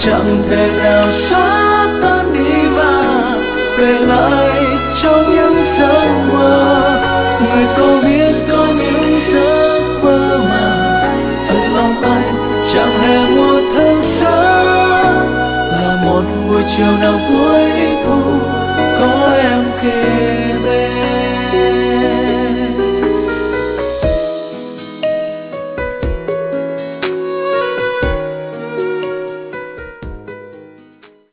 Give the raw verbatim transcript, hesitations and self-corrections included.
chẳng thể nào xóa tan đi và về lại trong những giấc mơ. Người có biết có những giấc mơ mà ở lòng anh chẳng hề một tháng sáng, là một buổi chiều nào cuối thu